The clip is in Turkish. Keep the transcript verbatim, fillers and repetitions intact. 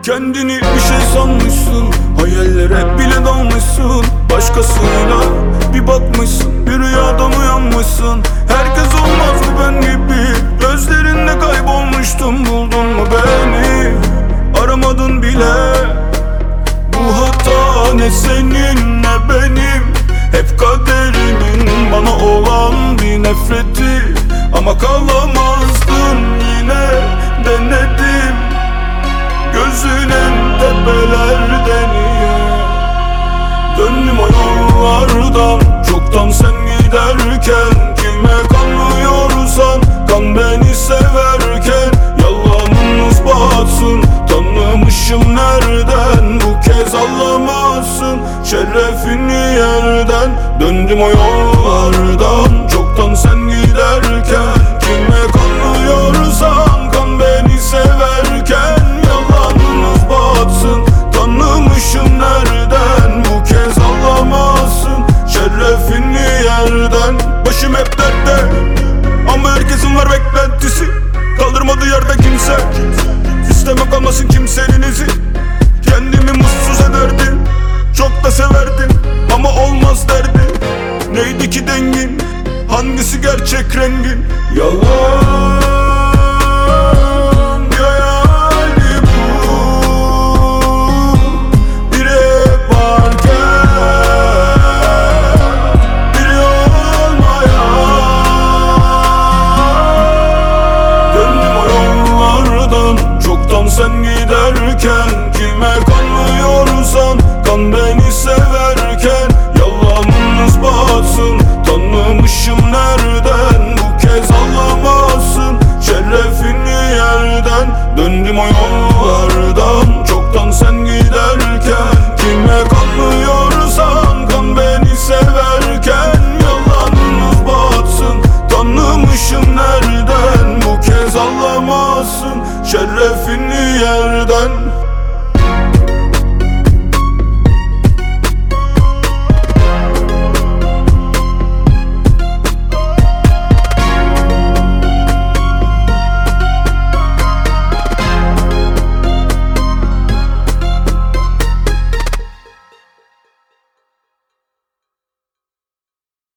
Kendini bir şey sanmışsın, hayallere bile dalmışsın. Başkasıyla bir bakmışsın, bir rüyadan uyanmışsın. Herkes olmaz mı ben gibi, gözlerinde kaybolmuştum. Buldun mu beni, aramadın bile. Bu hata ne senin ne benim, hep kaderimin bana olan bir nefreti. Ama kalamazdın, yine denedim. Gözünün tepelerde niye? Döndüm o yollardan çoktan sen giderken. Kime kanmıyorsan kan beni severken. Yalanınız batsın, tanımışım nereden? Bu kez ağlamazsın şerefini yerden. Döndüm o yollardan çoktan sen giderken. Kime kanmıyorsan kan beni severken. Yalanınız batsın, tanımışım nereden? Bu kez ağlamazsın şerefini yerden. Başım hep dertte ama herkesin var beklentisi. Kaldırmadı yerde kimse, isteme kalmasın kimsenin izi. Kendimi mutsuz ederdim, çok da severdim ama olmaz derdi. Neydi ki dengin, hangisi gerçek rengin? Yalan hayali bu, biri hep varken biri olmayan. Döndüm o yollardan çoktan sen giderken. Kime kanmıyorsan kan beni severken. Yalanınız batsın, tanımışım nereden? Bu kez ağlamazsın şerefini yerden. Döndüm o yollardan çoktan sen giderken. Kime kanmıyorsan kan beni severken. Yalanınız batsın, tanımışım nereden? Bu kez ağlamazsın şerefini yerden.